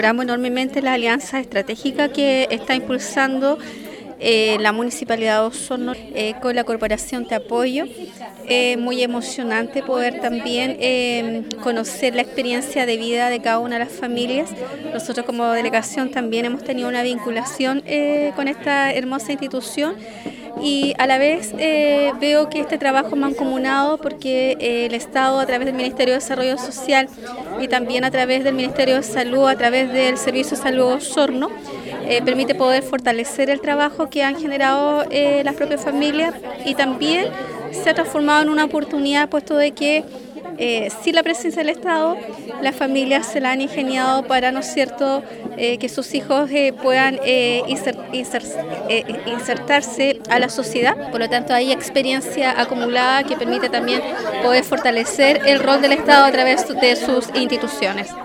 Valoramos enormemente la alianza estratégica que está impulsando la Municipalidad de Osorno con la Corporación de Apoyo. Muy emocionante poder también conocer la experiencia de vida de cada una de las familias. Nosotros como delegación también hemos tenido una vinculación con esta hermosa institución. Y a la vez veo que este trabajo es mancomunado porque el Estado, a través del Ministerio de Desarrollo Social y también a través del Ministerio de Salud, a través del Servicio de Salud Osorno, permite poder fortalecer el trabajo que han generado las propias familias, y también se ha transformado en una oportunidad, puesto de que sin la presencia del Estado, las familias se la han ingeniado para, ¿no es cierto?, que sus hijos puedan insertarse a la sociedad. Por lo tanto, hay experiencia acumulada que permite también poder fortalecer el rol del Estado a través de sus instituciones.